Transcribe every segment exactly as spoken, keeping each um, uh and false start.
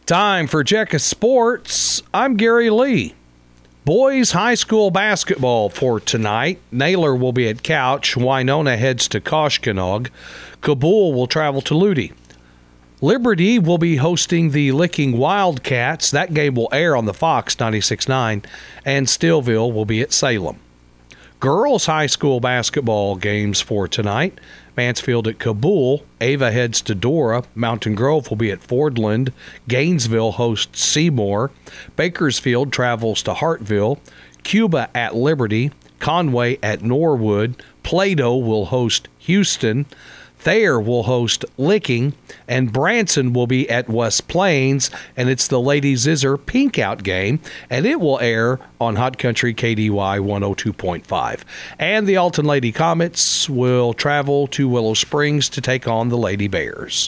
Time for Check of Sports. I'm Gary Lee. Boys high school basketball for tonight. Naylor will be at Couch. Winona heads to Koshkonong. Kabul will travel to Ludi. Liberty will be hosting the Licking Wildcats. That game will air on the Fox ninety-six point nine. And Stillville will be at Salem. Girls high school basketball games for tonight. Mansfield at Kabul. Ava heads to Dora. Mountain Grove will be at Fordland. Gainesville hosts Seymour. Bakersfield travels to Hartville. Cuba at Liberty. Conway at Norwood. Plato will host Houston. Thayer will host Licking, and Branson will be at West Plains, and it's the Lady Zizzer Pink Out game, and it will air on Hot Country K D Y one oh two point five. And the Alton Lady Comets will travel to Willow Springs to take on the Lady Bears.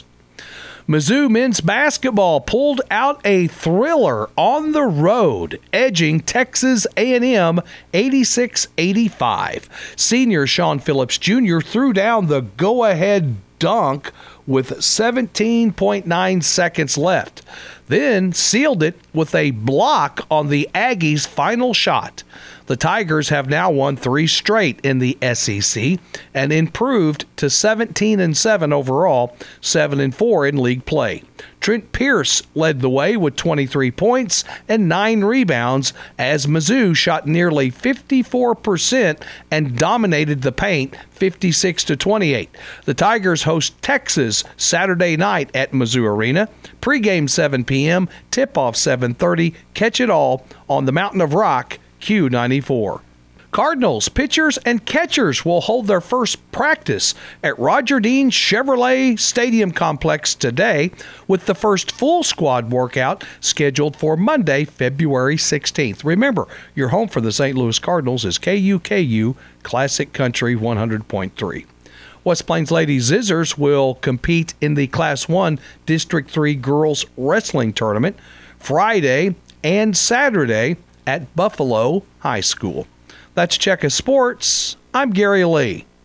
Mizzou men's basketball pulled out a thriller on the road, edging Texas A and M eighty-six eighty-five. Senior Sean Phillips Junior threw down the go-ahead dunk with seventeen point nine seconds left, then sealed it with a block on the Aggies' final shot. The Tigers have now won three straight in the S E C and improved to seventeen and seven overall, seven and four in league play. Trent Pierce led the way with twenty-three points and nine rebounds as Mizzou shot nearly fifty-four percent and dominated the paint fifty-six to twenty-eight. The Tigers host Texas Saturday night at Mizzou Arena. Pregame seven p.m., tip-off seven thirty. Catch it all on the Mountain of Rock, Q ninety-four. Cardinals pitchers and catchers will hold their first practice at Roger Dean Chevrolet Stadium Complex today, with the first full squad workout scheduled for Monday, February sixteenth. Remember, your home for the Saint Louis Cardinals is K U K U Classic Country one hundred point three. West Plains Lady Zizzers will compete in the Class one District three Girls Wrestling Tournament Friday and Saturday at Buffalo High School. That's Check of Sports. I'm Gary Lee.